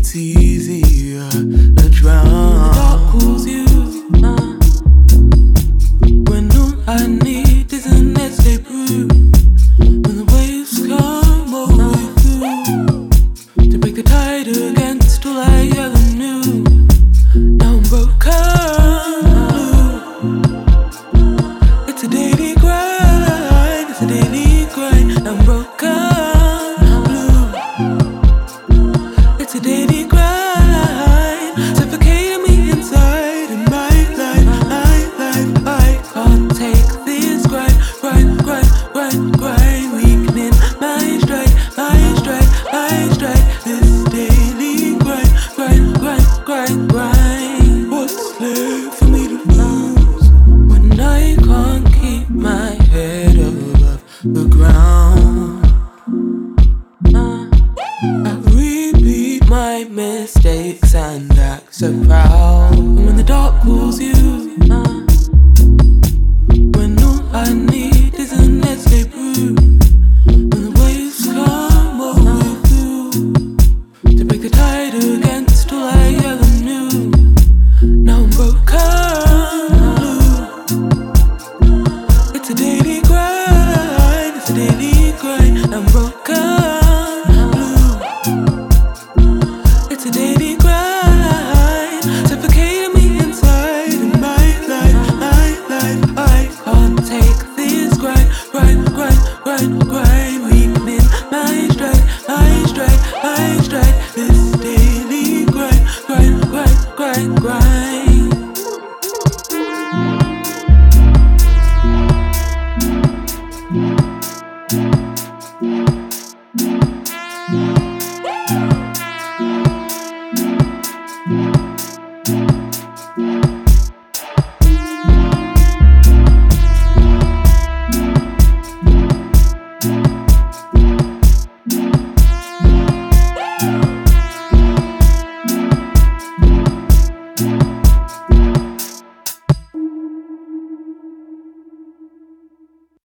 it's easier to drown. The dark cools you when all I need is an escape route. When the waves come over you to break the tide against all I ever knew. Now I'm broken blue. It's a daily grind, it's a daily grind. I'm broken blue. It's a daily grind, suffocating me inside in my life, my life. I can't take this grind, grind, grind, grind, grind. Weakening my stride, my stride, my stride. This daily grind, grind, grind, grind, grind. What's left for me to lose when I can't keep my head above the ground? I repeat my mistakes and act so proud. And when the dark pulls you